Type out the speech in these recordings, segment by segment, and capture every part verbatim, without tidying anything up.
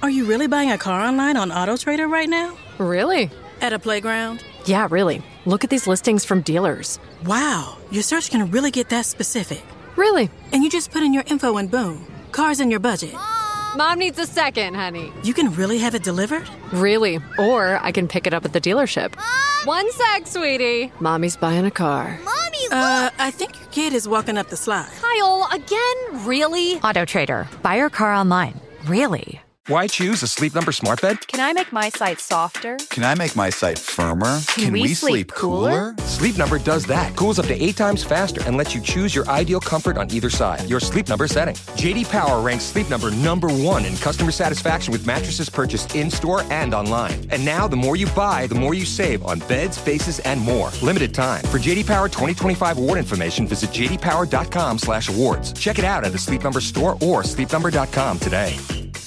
Are you really buying a car online on AutoTrader right now? Really? At a playground? Yeah, really. Look at these listings from dealers. Wow, your search can really get that specific. Really? And you just put in your info and boom, car's in your budget. Mom, Mom needs a second, honey. You can really have it delivered? Really. Or I can pick it up at the dealership. Mom! One sec, sweetie. Mommy's buying a car. Mommy, look! Uh, I think your kid is walking up the slide. Kyle, again? Really? AutoTrader. Buy your car online. Really? Why choose a Sleep Number smart bed? Can I make my site softer? Can I make my site firmer? Can, Can we, we sleep, sleep cooler? cooler? Sleep Number does that. Cools up to eight times faster and lets you choose your ideal comfort on either side. Your Sleep Number setting. J D Power ranks Sleep Number number one in customer satisfaction with mattresses purchased in-store and online. And now, the more you buy, the more you save on beds, bases, and more. Limited time. For J D Power twenty twenty-five award information, visit j d power dot com slash awards. Check it out at the Sleep Number store or sleep number dot com today.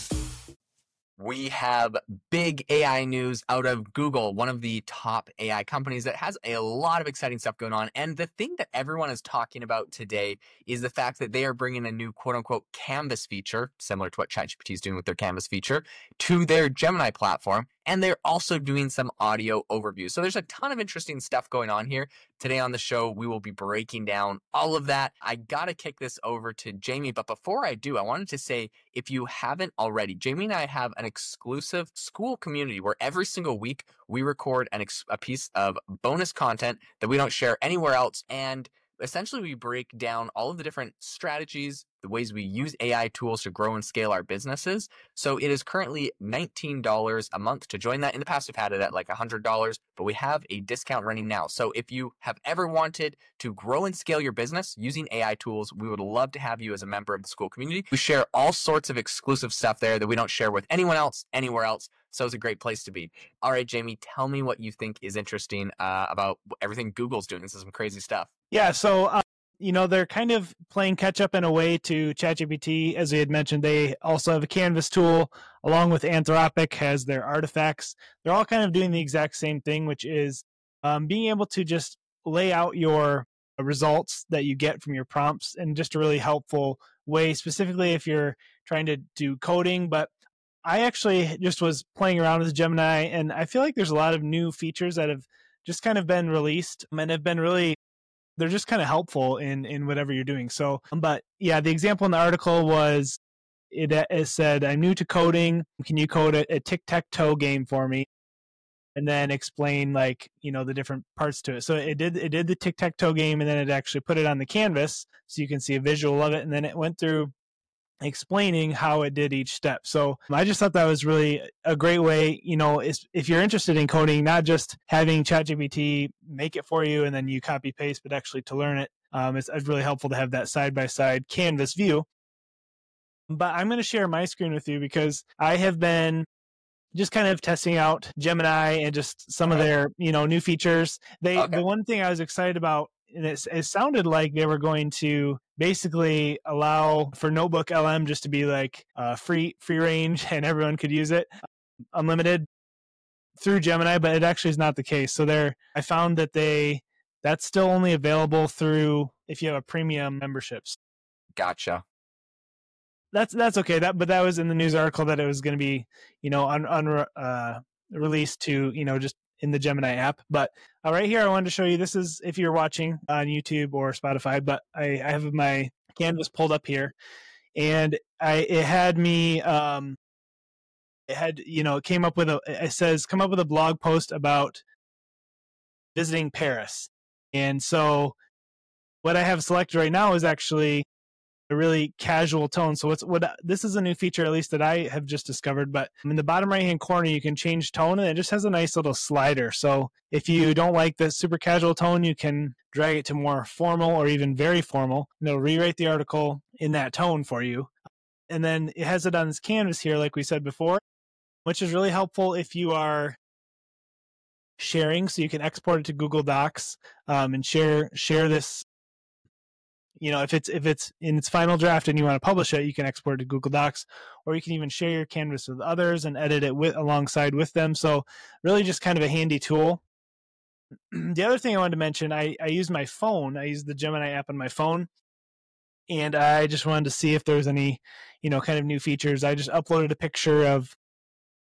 We have big A I news out of Google, one of the top A I companies that has a lot of exciting stuff going on. And the thing that everyone is talking about today is the fact that they are bringing a new quote unquote Canvas feature, similar to what ChatGPT is doing with their Canvas feature, to their Gemini platform. And they're also doing some audio overviews. So there's a ton of interesting stuff going on here. Today on the show, we will be breaking down all of that. I got to kick this over to Jamie. But before I do, I wanted to say, if you haven't already, Jamie and I have an exclusive school community where every single week we record an ex- a piece of bonus content that we don't share anywhere else. And essentially, we break down all of the different strategies, the ways we use A I tools to grow and scale our businesses. So it is currently nineteen dollars a month to join that. In the past, we've had it at like one hundred dollars, but we have a discount running now. So if you have ever wanted to grow and scale your business using A I tools, we would love to have you as a member of the school community. We share all sorts of exclusive stuff there that we don't share with anyone else, anywhere else. So it's a great place to be. All right, Jamie, tell me what you think is interesting uh, about everything Google's doing. This is some crazy stuff. Yeah, so, uh, you know, they're kind of playing catch up in a way to ChatGPT. As we had mentioned, they also have a Canvas tool along with Anthropic has their artifacts. They're all kind of doing the exact same thing, which is um, being able to just lay out your results that you get from your prompts in just a really helpful way, specifically if you're trying to do coding. But I actually just was playing around with Gemini, and I feel like there's a lot of new features that have just kind of been released and have been really, they're just kind of helpful in, in whatever you're doing. So, but yeah, the example in the article was, it, it said, I'm new to coding. Can you code a, a tic-tac-toe game for me? And then explain like, you know, the different parts to it. So it did, it did the tic-tac-toe game, and then it actually put it on the canvas so you can see a visual of it. And then it went through explaining how it did each step. So I just thought that was really a great way, you know, if you're interested in coding, not just having ChatGPT make it for you and then you copy paste, but actually to learn it. Um, it's, it's really helpful to have that side-by-side canvas view. But I'm going to share my screen with you because I have been just kind of testing out Gemini and just some of their, you know, new features. They, okay. The one thing I was excited about, and it, it sounded like they were going to basically allow for Notebook L M just to be like uh, free free range and everyone could use it, unlimited through Gemini, but it actually is not the case. So there, I found that they that's still only available through if you have a premium memberships. Gotcha. That's that's okay. That but that was in the news article that it was going to be, you know, un, un uh, released to, you know, just in the Gemini app. But uh, right here, I wanted to show you, this is if you're watching on YouTube or Spotify, but I, I have my Canvas pulled up here, and I it had me, um, it had, you know, it came up with a, it says, come up with a blog post about visiting Paris. And so what I have selected right now is actually a really casual tone. So what's what this is a new feature, at least that I have just discovered, but in the bottom right hand corner you can change tone, and it just has a nice little slider. So if you don't like the super casual tone, you can drag it to more formal or even very formal, and it'll rewrite the article in that tone for you. And then it has it on this canvas here, like we said before, which is really helpful if you are sharing, so you can export it to Google Docs um, and share share this. You know, if it's if it's in its final draft and you want to publish it, you can export it to Google Docs, or you can even share your canvas with others and edit it with alongside with them. So really just kind of a handy tool. The other thing I wanted to mention, I, I use my phone. I use the Gemini app on my phone, and I just wanted to see if there was any, you know, kind of new features. I just uploaded a picture of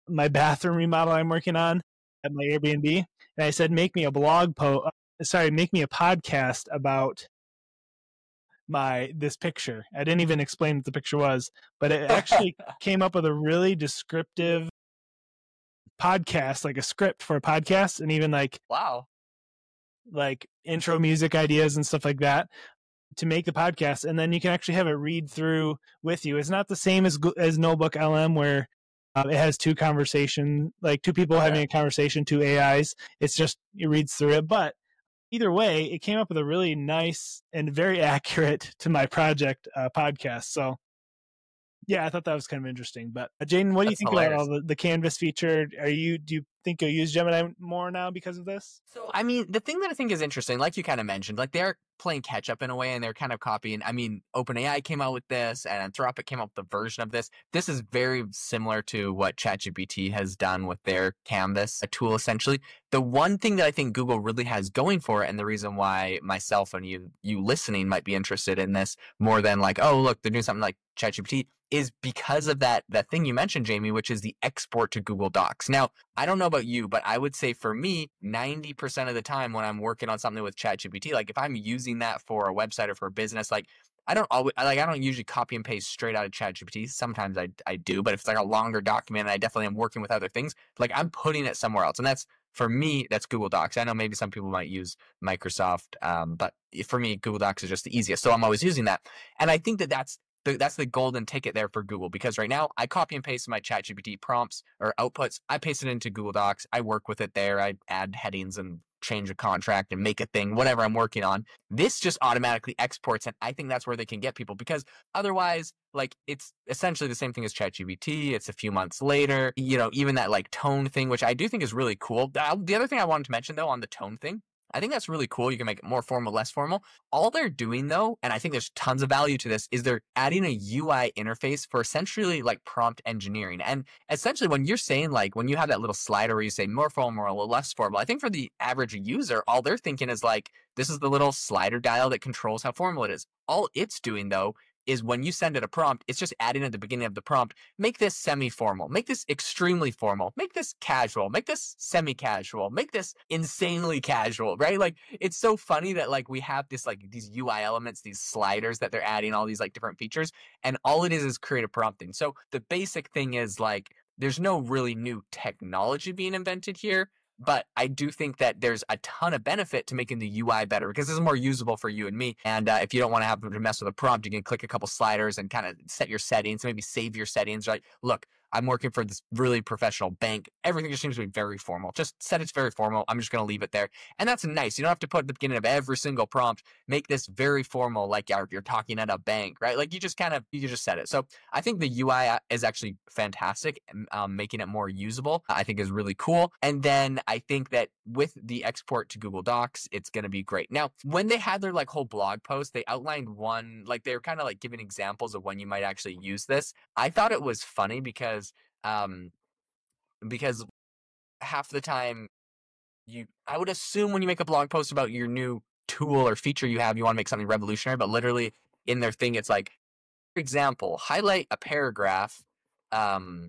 my bathroom remodel I'm working on at my Airbnb. And I said, make me a blog post, sorry, make me a podcast about my this picture. I didn't even explain what the picture was, but it actually came up with a really descriptive podcast, like a script for a podcast, and even like wow, like intro music ideas and stuff like that to make the podcast. And then you can actually have it read through with you. It's not the same as as Notebook L M where uh, it has two conversation, like two people having a conversation, two A Is. It's just it reads through it, but either way, it came up with a really nice and very accurate to my project uh, podcast. So, yeah, I thought that was kind of interesting. But uh, Jaden, what do you That's think hilarious. about all the, the Canvas feature? Are you do you think you'll use Gemini more now because of this? So, I mean, the thing that I think is interesting, like you kind of mentioned, like they're playing catch up in a way, and they're kind of copying. I mean, OpenAI came out with this, and Anthropic came out with a version of this. This is very similar to what ChatGPT has done with their Canvas, a tool essentially. The one thing that I think Google really has going for it, and the reason why myself and you you listening might be interested in this more than like, oh, look, they're doing something like ChatGPT, is because of that that thing you mentioned, Jamie, which is the export to Google Docs. Now, I don't know about you, but I would say for me, ninety percent of the time when I'm working on something with ChatGPT, like if I'm using that for a website or for a business, like I don't always like I don't usually copy and paste straight out of ChatGPT. Sometimes I I do, but if it's like a longer document and I definitely am working with other things, like I'm putting it somewhere else. And that's for me, that's Google Docs. I know maybe some people might use Microsoft, um, but for me, Google Docs is just the easiest. So I'm always using that. And I think that that's the, that's the golden ticket there for Google, because right now I copy and paste my ChatGPT prompts or outputs. I paste it into Google Docs. I work with it there. I add headings and change a contract and make a thing, whatever I'm working on. This just automatically exports, and I think that's where they can get people, because otherwise, like, it's essentially the same thing as ChatGPT. It's a few months later, you know, even that like tone thing, which I do think is really cool. The other thing I wanted to mention though on the tone thing, I think that's really cool. You can make it more formal, less formal. All they're doing though, and I think there's tons of value to this, is they're adding a U I interface for essentially like prompt engineering. And essentially when you're saying like, when you have that little slider where you say more formal or less formal, I think for the average user, all they're thinking is like, this is the little slider dial that controls how formal it is. All it's doing though is when you send it a prompt, it's just adding at the beginning of the prompt, make this semi-formal, make this extremely formal, make this casual, make this semi-casual, make this insanely casual, right? Like, it's so funny that like we have this like these U I elements, these sliders that they're adding, all these like different features, and all it is is creative prompting. So the basic thing is like, there's no really new technology being invented here. But I do think that there's a ton of benefit to making the U I better, because it's more usable for you and me. And uh, if you don't want to have to mess with a prompt, you can click a couple sliders and kind of set your settings, maybe save your settings, right? Look, I'm working for this really professional bank. Everything just seems to be very formal. Just set it's very formal. I'm just going to leave it there. And that's nice. You don't have to put at the beginning of every single prompt, make this very formal, like you're, you're talking at a bank, right? Like you just kind of, you just set it. So I think the U I is actually fantastic. Um, making it more usable, I think is really cool. And then I think that with the export to Google Docs, it's going to be great. Now, when they had their like whole blog post, they outlined one, like they were kind of like giving examples of when you might actually use this. I thought it was funny because Um, because half the time you, I would assume when you make a blog post about your new tool or feature you have, you want to make something revolutionary, but literally in their thing, it's like, for example, highlight a paragraph, um,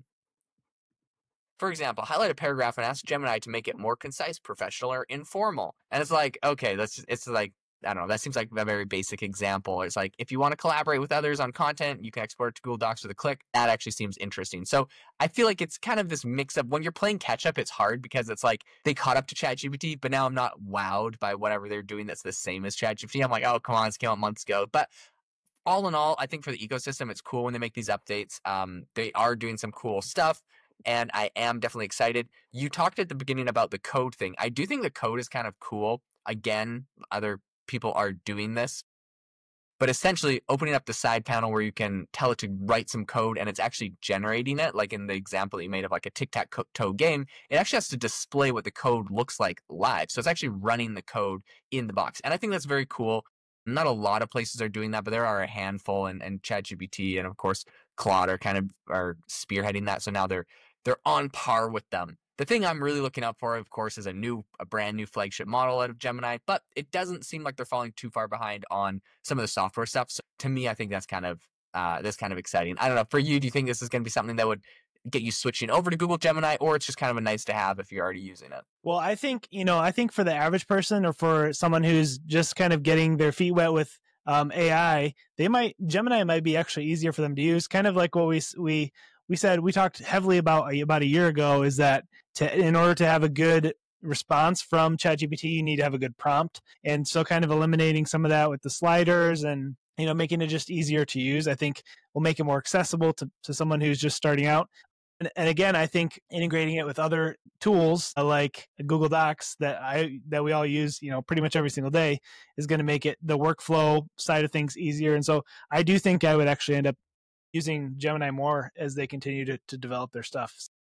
for example, highlight a paragraph and ask Gemini to make it more concise, professional, or informal. And it's like, okay, that's, it's like, I don't know, that seems like a very basic example. It's like, if you want to collaborate with others on content, you can export it to Google Docs with a click. That actually seems interesting. So I feel like it's kind of this mix up. When you're playing catch up, it's hard because it's like they caught up to ChatGPT, but now I'm not wowed by whatever they're doing that's the same as ChatGPT. I'm like, oh, come on, it's came out months ago. But all in all, I think for the ecosystem, it's cool when they make these updates. Um, they are doing some cool stuff, and I am definitely excited. You talked at the beginning about the code thing. I do think the code is kind of cool. Again, other people are doing this, but essentially opening up the side panel where you can tell it to write some code and it's actually generating it, like in the example that you made of like a tic-tac-toe game, it actually has to display what the code looks like live. So it's actually running the code in the box. And I think that's very cool. Not a lot of places are doing that, but there are a handful, and, and ChatGPT and of course Claude are kind of are spearheading that. So now they're they're on par with them. The thing I'm really looking out for, of course, is a new, a brand new flagship model out of Gemini, but it doesn't seem like they're falling too far behind on some of the software stuff. So to me, I think that's kind of, uh, that's kind of exciting. I don't know. For you, do you think this is going to be something that would get you switching over to Google Gemini, or it's just kind of a nice to have if you're already using it? Well, I think, you know, I think for the average person or for someone who's just kind of getting their feet wet with um, A I, they might, Gemini might be actually easier for them to use. Kind of like what we, we, we said, we talked heavily about about a year ago, is that to, in order to have a good response from ChatGPT, you need to have a good prompt. And so kind of eliminating some of that with the sliders and, you know, making it just easier to use, I think will make it more accessible to, to someone who's just starting out. And, and again, I think integrating it with other tools like Google Docs that I that we all use, you know, pretty much every single day, is going to make it the workflow side of things easier. And so I do think I would actually end up using Gemini more as they continue to, to develop their stuff.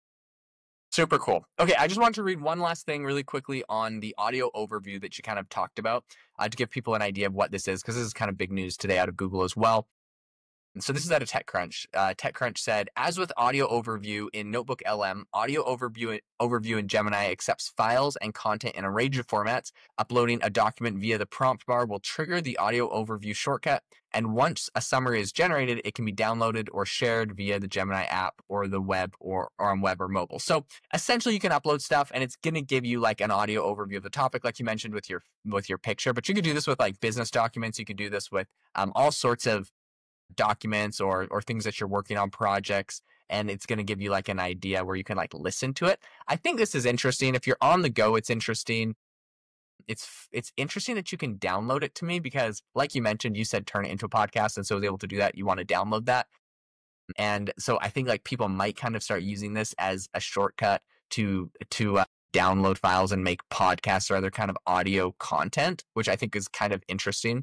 Super cool. Okay, I just wanted to read one last thing really quickly on the audio overview that you kind of talked about uh, to give people an idea of what this is, because this is kind of big news today out of Google as well. And so this is out of TechCrunch. Uh, TechCrunch said, as with audio overview in Notebook L M, audio overview overview in Gemini accepts files and content in a range of formats. Uploading a document via the prompt bar will trigger the audio overview shortcut. And once a summary is generated, it can be downloaded or shared via the Gemini app or the web or, or on web or mobile. So essentially you can upload stuff and it's going to give you like an audio overview of the topic, like you mentioned with your, with your picture, but you could do this with like business documents. You could do this with um, all sorts of documents or or things that you're working on, projects, and it's going to give you like an idea where you can like listen to it. I think this is interesting. If you're on the go, it's interesting. It's it's interesting that you can download it to me, because like you mentioned, you said turn it into a podcast, and so I was able to do that. You want to download that. And so I think like people might kind of start using this as a shortcut to to uh, download files and make podcasts or other kind of audio content, which I think is kind of interesting.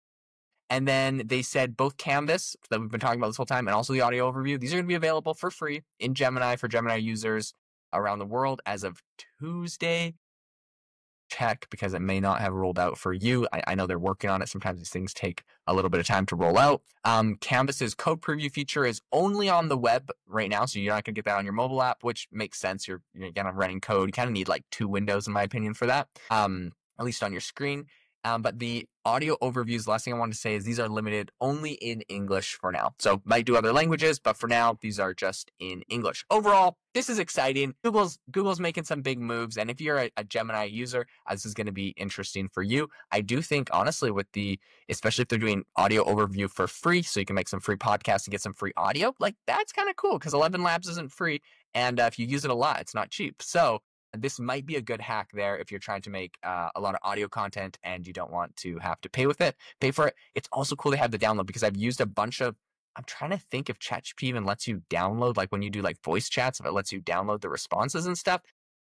And then they said both Canvas that we've been talking about this whole time and also the audio overview, these are going to be available for free in Gemini for Gemini users around the world as of Tuesday. Check, because it may not have rolled out for you. I, I know they're working on it. Sometimes these things take a little bit of time to roll out. Um, Canvas's code preview feature is only on the web right now, so you're not going to get that on your mobile app, which makes sense. You're, you're kind of running code. You kind of need like two windows, in my opinion, for that, um, at least on your screen. Um, but the audio overviews, the last thing I wanted to say is these are limited only in English for now. So might do other languages, but for now, these are just in English. Overall, this is exciting. Google's Google's making some big moves. And if you're a, a Gemini user, uh, this is going to be interesting for you. I do think, honestly, with the, especially if they're doing audio overview for free, so you can make some free podcasts and get some free audio, like that's kind of cool, because eleven Labs isn't free. And uh, if you use it a lot, it's not cheap. So this might be a good hack there if you're trying to make uh, a lot of audio content and you don't want to have to pay with it, pay for it. It's also cool to have the download, because I've used a bunch of, I'm trying to think if ChatGPT even lets you download, like when you do like voice chats, if it lets you download the responses and stuff.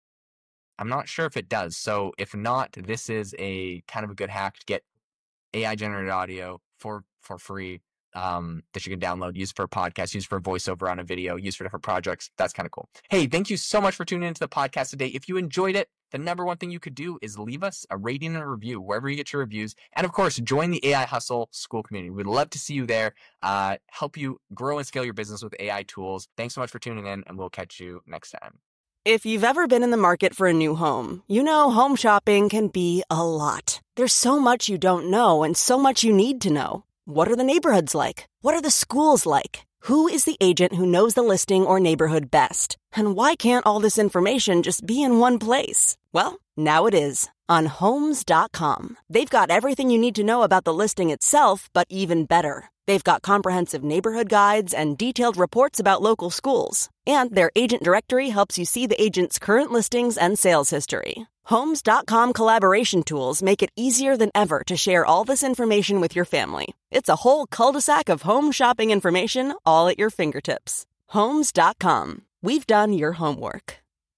I'm not sure if it does. So if not, this is a kind of a good hack to get A I generated audio for, for free. Um, that you can download, use for a podcast, use for voiceover on a video, use for different projects. That's kind of cool. Hey, thank you so much for tuning into the podcast today. If you enjoyed it, the number one thing you could do is leave us a rating and a review wherever you get your reviews. And of course, join the A I Hustle School community. We'd love to see you there, uh, help you grow and scale your business with A I tools. Thanks so much for tuning in, and we'll catch you next time. If you've ever been in the market for a new home, you know home shopping can be a lot. There's so much you don't know and so much you need to know. What are the neighborhoods like? What are the schools like? Who is the agent who knows the listing or neighborhood best? And why can't all this information just be in one place? Well, now it is. On Homes dot com. They've got everything you need to know about the listing itself, but even better. They've got comprehensive neighborhood guides and detailed reports about local schools. And their agent directory helps you see the agent's current listings and sales history. Homes dot com collaboration tools make it easier than ever to share all this information with your family. It's a whole cul-de-sac of home shopping information all at your fingertips. Homes dot com. We've done your homework.